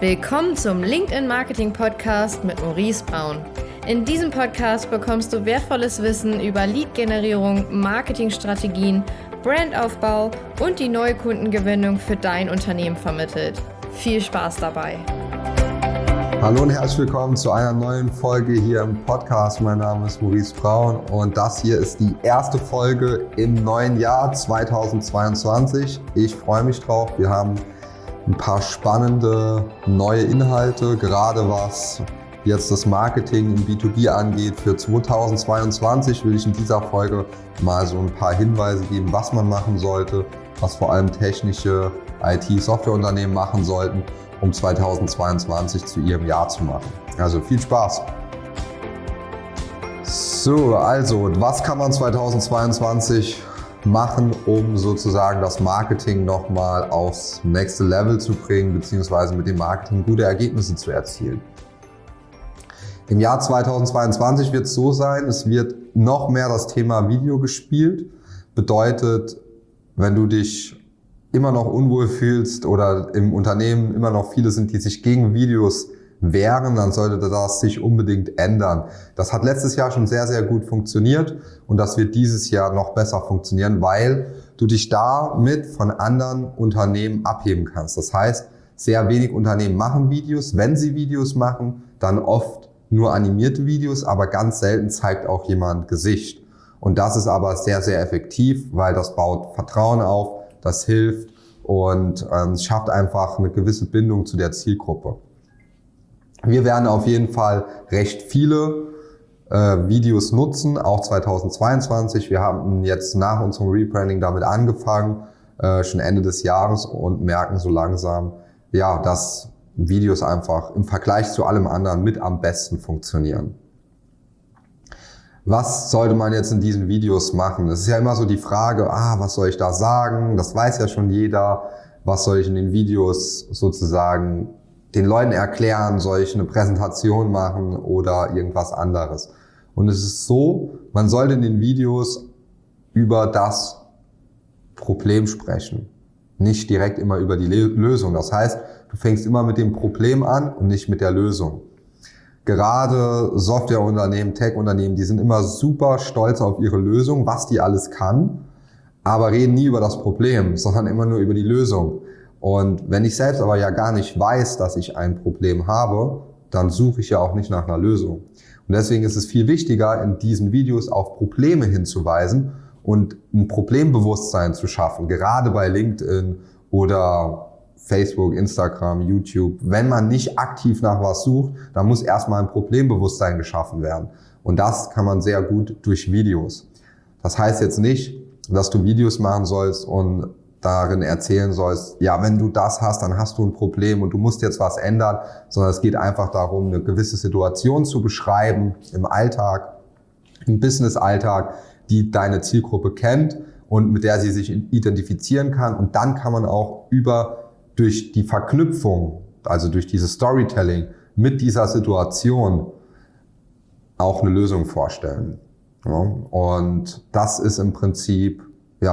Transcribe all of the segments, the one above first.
Willkommen zum LinkedIn Marketing Podcast mit Maurice Braun. In diesem Podcast bekommst du wertvolles Wissen über Lead-Generierung, Marketingstrategien, Brandaufbau und die Neukundengewinnung für dein Unternehmen vermittelt. Viel Spaß dabei! Hallo und herzlich willkommen zu einer neuen Folge hier im Podcast. Mein Name ist Maurice Braun und das hier ist die erste Folge im neuen Jahr 2022. Ich freue mich drauf. Wir haben ein paar spannende neue Inhalte, gerade was jetzt das Marketing im B2B angeht. Für 2022 will ich in dieser Folge mal so ein paar Hinweise geben, was man machen sollte, was vor allem technische IT-Softwareunternehmen machen sollten, um 2022 zu ihrem Jahr zu machen. Also viel Spaß! So, also was kann man 2022 machen, um sozusagen das Marketing nochmal aufs nächste Level zu bringen, beziehungsweise mit dem Marketing gute Ergebnisse zu erzielen? Im Jahr 2022 wird es so sein, es wird noch mehr das Thema Video gespielt. Bedeutet, wenn du dich immer noch unwohl fühlst oder im Unternehmen immer noch viele sind, die sich gegen Videos wehren, dann sollte das sich unbedingt ändern. Das hat letztes Jahr schon sehr, sehr gut funktioniert und das wird dieses Jahr noch besser funktionieren, weil du dich damit von anderen Unternehmen abheben kannst. Das heißt, sehr wenig Unternehmen machen Videos. Wenn sie Videos machen, dann oft nur animierte Videos, aber ganz selten zeigt auch jemand Gesicht. Und das ist aber sehr, sehr effektiv, weil das baut Vertrauen auf, das hilft und schafft einfach eine gewisse Bindung zu der Zielgruppe. Wir werden auf jeden Fall recht viele Videos nutzen, auch 2022. Wir haben jetzt nach unserem Rebranding damit angefangen, schon Ende des Jahres, und merken so langsam, ja, dass Videos einfach im Vergleich zu allem anderen mit am besten funktionieren. Was sollte man jetzt in diesen Videos machen? Es ist ja immer so die Frage, was soll ich da sagen? Das weiß ja schon jeder. Was soll ich in den Videos sozusagen den Leuten erklären? Soll ich eine Präsentation machen oder irgendwas anderes? Und es ist so, man sollte in den Videos über das Problem sprechen, nicht direkt immer über die Lösung. Das heißt, du fängst immer mit dem Problem an und nicht mit der Lösung. Gerade Softwareunternehmen, Tech-Unternehmen, die sind immer super stolz auf ihre Lösung, was die alles kann, aber reden nie über das Problem, sondern immer nur über die Lösung. Und wenn ich selbst aber ja gar nicht weiß, dass ich ein Problem habe, dann suche ich ja auch nicht nach einer Lösung. Und deswegen ist es viel wichtiger, in diesen Videos auf Probleme hinzuweisen und ein Problembewusstsein zu schaffen, gerade bei LinkedIn oder Facebook, Instagram, YouTube. Wenn man nicht aktiv nach was sucht, dann muss erstmal ein Problembewusstsein geschaffen werden. Und das kann man sehr gut durch Videos. Das heißt jetzt nicht, dass du Videos machen sollst und darin erzählen sollst, ja, wenn du das hast, dann hast du ein Problem und du musst jetzt was ändern, sondern es geht einfach darum, eine gewisse Situation zu beschreiben im Alltag, im Business-Alltag, die deine Zielgruppe kennt und mit der sie sich identifizieren kann. Und dann kann man auch durch die Verknüpfung, also durch dieses Storytelling mit dieser Situation auch eine Lösung vorstellen. Ja, und das ist im Prinzip,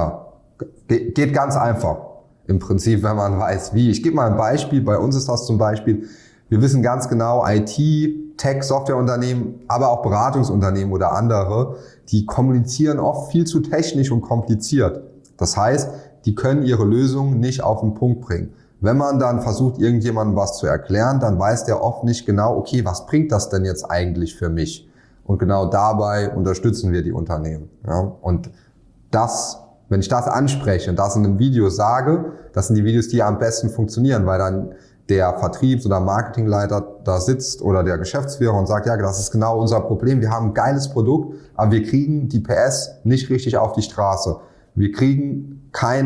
geht ganz einfach. Im Prinzip, wenn man weiß, wie. Ich gebe mal ein Beispiel. Bei uns ist das zum Beispiel, wir wissen ganz genau, IT, Tech, Softwareunternehmen, aber auch Beratungsunternehmen oder andere, die kommunizieren oft viel zu technisch und kompliziert. Das heißt, die können ihre Lösungen nicht auf den Punkt bringen. Wenn man dann versucht, irgendjemandem was zu erklären, dann weiß der oft nicht genau, okay, was bringt das denn jetzt eigentlich für mich? Und genau dabei unterstützen wir die Unternehmen. Ja? Und wenn ich das anspreche und das in einem Video sage, das sind die Videos, die am besten funktionieren, weil dann der Vertriebs- oder Marketingleiter da sitzt oder der Geschäftsführer und sagt, ja, das ist genau unser Problem. Wir haben ein geiles Produkt, aber wir kriegen die PS nicht richtig auf die Straße. Wir kriegen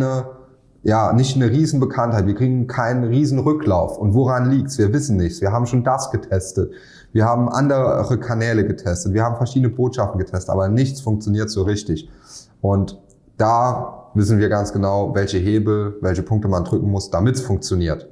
nicht eine Riesenbekanntheit, wir kriegen keinen Riesenrücklauf. Und woran liegt's? Wir wissen nichts. Wir haben schon das getestet. Wir haben andere Kanäle getestet. Wir haben verschiedene Botschaften getestet, aber nichts funktioniert so richtig. Und da wissen wir ganz genau, welche Punkte man drücken muss, damit es funktioniert.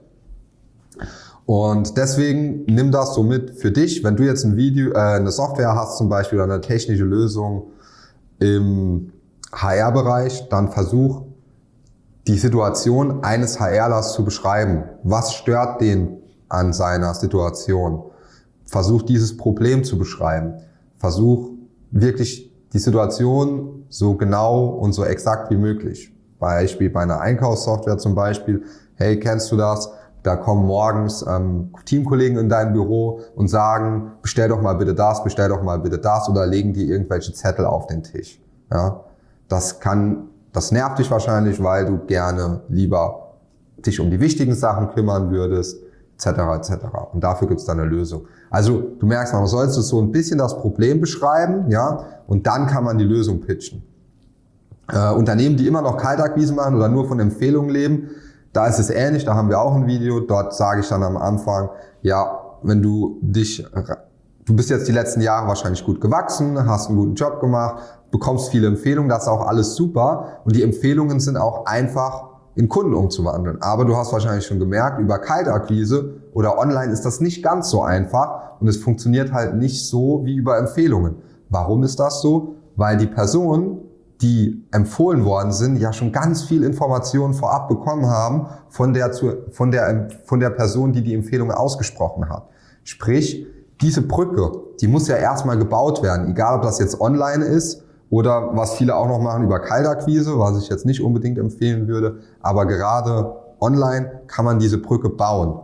Und deswegen nimm das so mit für dich. Wenn du jetzt eine Software hast zum Beispiel oder eine technische Lösung im HR-Bereich, dann versuch die Situation eines HRlers zu beschreiben. Was stört den an seiner Situation. Versuch dieses Problem zu beschreiben. Versuch wirklich die Situation so genau und so exakt wie möglich. Beispiel bei einer Einkaufssoftware zum Beispiel. Hey, kennst du das? Da kommen morgens Teamkollegen in dein Büro und sagen, bestell doch mal bitte das, bestell doch mal bitte das, oder legen dir irgendwelche Zettel auf den Tisch. Ja, das nervt dich wahrscheinlich, weil du gerne lieber dich um die wichtigen Sachen kümmern würdest, etc. etc. Und dafür gibt's dann eine Lösung. Also du merkst, man soll so ein bisschen das Problem beschreiben, ja, und dann kann man die Lösung pitchen. Unternehmen, die immer noch Kaltakquise machen oder nur von Empfehlungen leben, da ist es ähnlich, da haben wir auch ein Video, dort sage ich dann am Anfang, ja, wenn du bist jetzt die letzten Jahre wahrscheinlich gut gewachsen, hast einen guten Job gemacht, bekommst viele Empfehlungen, das ist auch alles super, und die Empfehlungen sind auch einfach in Kunden umzuwandeln. Aber du hast wahrscheinlich schon gemerkt, über Kaltakquise oder online ist das nicht ganz so einfach und es funktioniert halt nicht so wie über Empfehlungen. Warum ist das so? Weil die Personen, die empfohlen worden sind, ja schon ganz viel Informationen vorab bekommen haben von der Person, die Empfehlung ausgesprochen hat. Sprich, diese Brücke, die muss ja erstmal gebaut werden, egal ob das jetzt online ist oder was viele auch noch machen über Kaltakquise, was ich jetzt nicht unbedingt empfehlen würde, aber gerade online kann man diese Brücke bauen.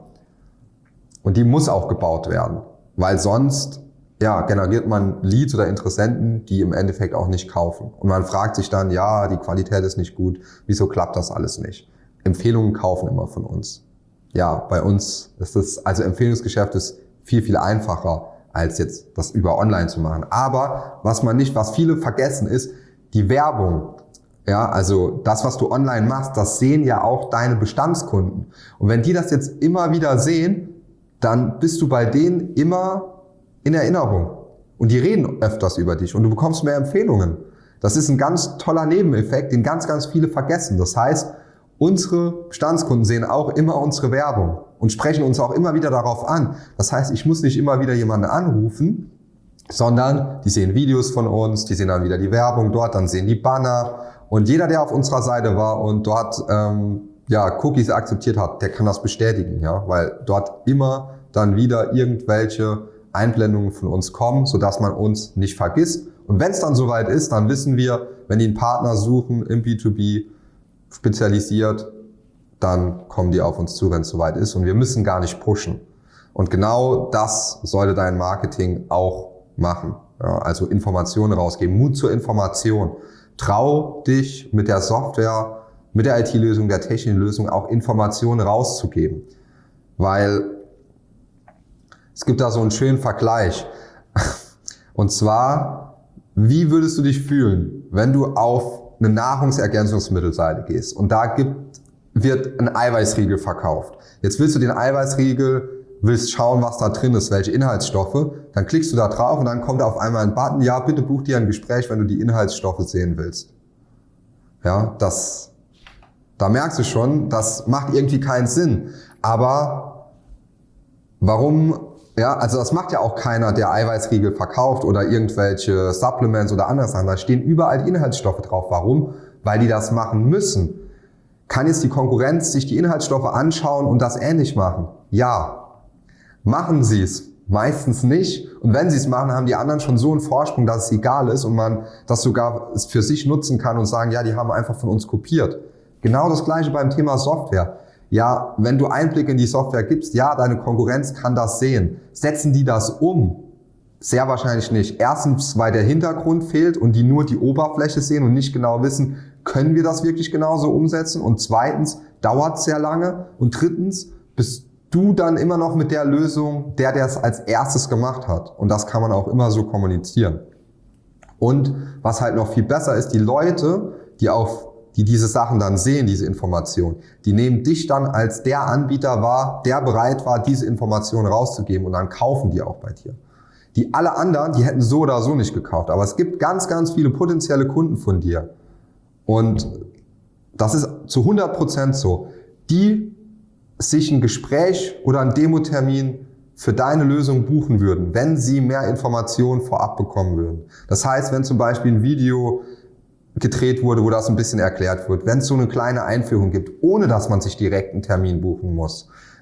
Und die muss auch gebaut werden, weil sonst generiert man Leads oder Interessenten, die im Endeffekt auch nicht kaufen. Und man fragt sich dann, ja, die Qualität ist nicht gut, wieso klappt das alles nicht? Empfehlungen kaufen immer von uns. Ja, bei uns ist Empfehlungsgeschäft ist viel, viel einfacher, als jetzt das über online zu machen. Aber was viele vergessen ist, die Werbung. Ja, also das, was du online machst, das sehen ja auch deine Bestandskunden. Und wenn die das jetzt immer wieder sehen, dann bist du bei denen immer in Erinnerung. Und die reden öfters über dich und du bekommst mehr Empfehlungen. Das ist ein ganz toller Nebeneffekt, den ganz, ganz viele vergessen. Das heißt, unsere Bestandskunden sehen auch immer unsere Werbung und sprechen uns auch immer wieder darauf an. Das heißt, ich muss nicht immer wieder jemanden anrufen, sondern die sehen Videos von uns, die sehen dann wieder die Werbung dort, dann sehen die Banner. Und jeder, der auf unserer Seite war und dort Cookies akzeptiert hat, der kann das bestätigen, ja, weil dort immer dann wieder irgendwelche Einblendungen von uns kommen, sodass man uns nicht vergisst. Und wenn es dann soweit ist, dann wissen wir, wenn die einen Partner suchen im B2B, spezialisiert, dann kommen die auf uns zu, wenn es soweit ist. Und wir müssen gar nicht pushen. Und genau das sollte dein Marketing auch machen. Ja, also Informationen rausgeben, Mut zur Information. Trau dich mit der Software, mit der IT-Lösung, der technischen Lösung auch Informationen rauszugeben. Weil es gibt da so einen schönen Vergleich. Und zwar, wie würdest du dich fühlen, wenn du auf eine Nahrungsergänzungsmittelseite gehst und da wird ein Eiweißriegel verkauft. Jetzt willst du den Eiweißriegel, willst schauen, was da drin ist, welche Inhaltsstoffe, dann klickst du da drauf und dann kommt auf einmal ein Button, ja, bitte buch dir ein Gespräch, wenn du die Inhaltsstoffe sehen willst. Ja, da merkst du schon, das macht irgendwie keinen Sinn. Aber warum? Ja, also das macht ja auch keiner, der Eiweißriegel verkauft oder irgendwelche Supplements oder andere Sachen. Da stehen überall die Inhaltsstoffe drauf. Warum? Weil die das machen müssen. Kann jetzt die Konkurrenz sich die Inhaltsstoffe anschauen und das ähnlich machen? Ja. Machen sie es? Meistens nicht. Und wenn sie es machen, haben die anderen schon so einen Vorsprung, dass es egal ist und man das sogar für sich nutzen kann und sagen, ja, die haben einfach von uns kopiert. Genau das Gleiche beim Thema Software. Ja, wenn du Einblick in die Software gibst, ja, deine Konkurrenz kann das sehen. Setzen die das um? Sehr wahrscheinlich nicht. Erstens, weil der Hintergrund fehlt und die nur die Oberfläche sehen und nicht genau wissen, können wir das wirklich genauso umsetzen? Und zweitens, dauert es sehr lange. Und drittens, bist du dann immer noch mit der Lösung, der es als erstes gemacht hat. Und das kann man auch immer so kommunizieren. Und was halt noch viel besser ist, die Leute, die diese Sachen dann sehen, diese Informationen, die nehmen dich dann als der Anbieter wahr, der bereit war, diese Informationen rauszugeben und dann kaufen die auch bei dir. Die alle anderen, die hätten so oder so nicht gekauft, aber es gibt ganz, ganz viele potenzielle Kunden von dir und das ist zu 100% so, die sich ein Gespräch oder einen Demotermin für deine Lösung buchen würden, wenn sie mehr Informationen vorab bekommen würden. Das heißt, wenn zum Beispiel ein Video gedreht wurde, wo das ein bisschen erklärt wird, wenn es so eine kleine Einführung gibt, ohne dass man sich direkt einen Termin buchen muss,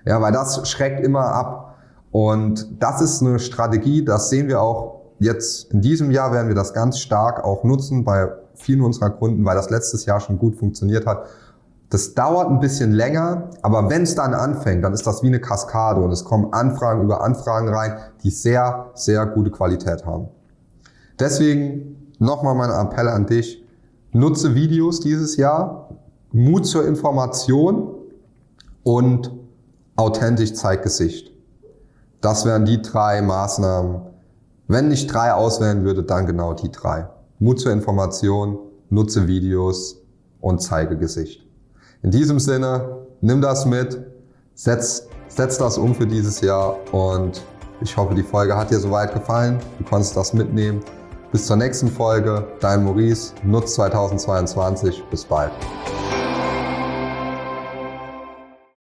Ja, weil das schreckt immer ab. Und das ist eine Strategie, das sehen wir auch jetzt in diesem Jahr, werden wir das ganz stark auch nutzen bei vielen unserer Kunden, weil das letztes Jahr schon gut funktioniert hat. Das dauert ein bisschen länger, aber wenn es dann anfängt, dann ist das wie eine Kaskade und es kommen Anfragen über Anfragen rein, die sehr, sehr gute Qualität haben. Deswegen nochmal mein Appell an dich, nutze Videos dieses Jahr, Mut zur Information und authentisch zeig Gesicht. Das wären die 3 Maßnahmen. Wenn ich 3 auswählen würde, dann genau die 3. Mut zur Information, nutze Videos und zeige Gesicht. In diesem Sinne, nimm das mit, setz das um für dieses Jahr und ich hoffe, die Folge hat dir soweit gefallen. Du konntest das mitnehmen. Bis zur nächsten Folge. Dein Maurice, nutz 2022. Bis bald.